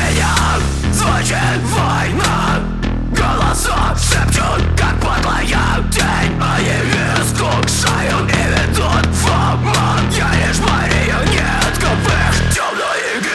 меня звучит война. Голоса шепчут, как подлая тень. Они искушают и ведут в обман. Я лишь марионетка в их темной игре.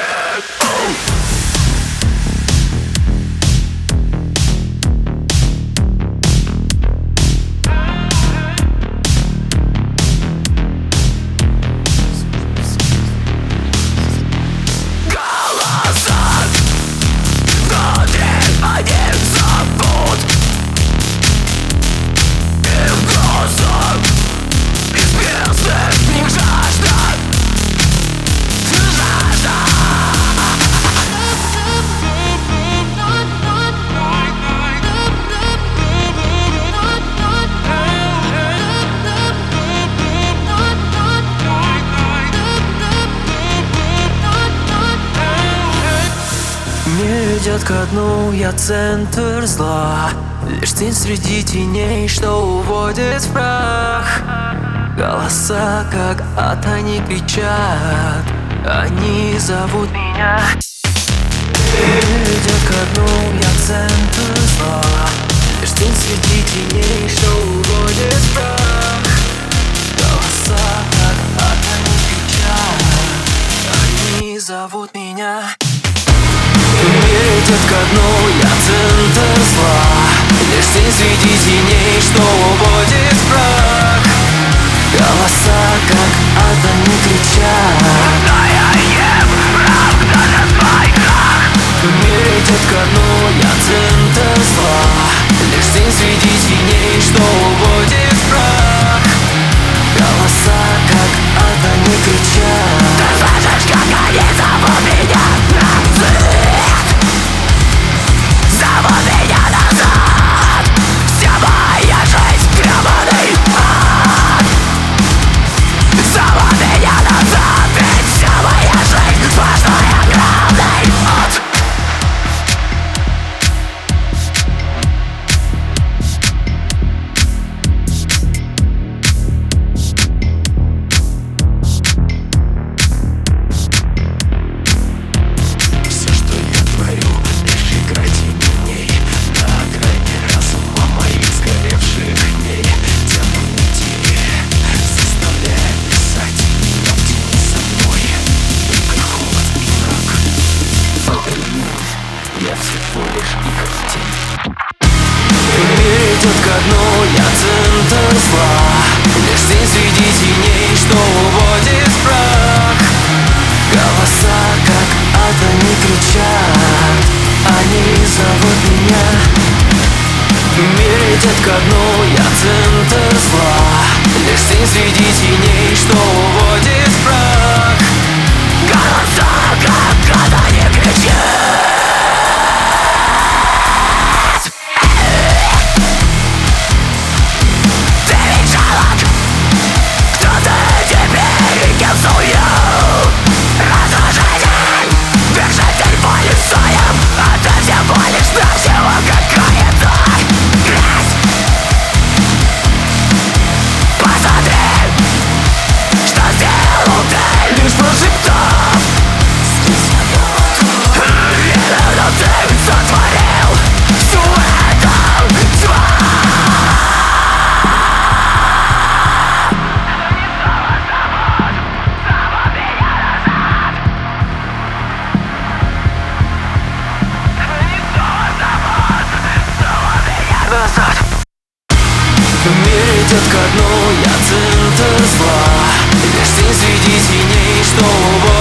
Мир идет ко дну, я центр зла. Лишь тень среди теней, что уводит в прах. Голоса, как ад, они кричат. Они зовут меня. Мир идет ко дну, я центр зла. Лишь тень среди теней, что уводит в прах. Голоса, как ад, они кричат. Они зовут меня. Мир идет ко дну, я центр зла. Лишь тень среди теней, что уводит в прах. Голоса, как ад, они кричат. Но я ем правда на свой крах. Мир идет ко дну, я центр зла. Лишь тень среди теней, что уводит в прах. Голоса, как ад, они кричат. Ты слышишь, как они зовут меня? Зовут меня назад. Вся моя жизнь гребаный ад. Зовут меня назад. Ведь вся моя жизнь сплошной огромный ад. Все, что я творю, лишь играть именей. На грани разума моих сгоревших дней. Тяну нити, заставляя писать. Но ты не со мной, только холод и мрак. Я всего лишь их тень. Мир идет ко дну, я центр зла. Лишь тень среди теней, что уводит в прах. Голоса, как ад, они кричат. Они зовут меня. Мир идет ко дну, я центр зла. Лишь тень среди теней, что уводит в прах. Голоса, как ад, они кричат. Ты ведь жалок. Кто ты теперь и кем сую? Разрушитель, вершитель боли своим. А ты всего лишь навсего какая-то грязь. Посмотри, что сделал ты, лишь прошептав. Именно ты сотворил всю эту тварь. Назад. Мир идет ко дну, я центр зла. Лишь тень среди теней, что уводит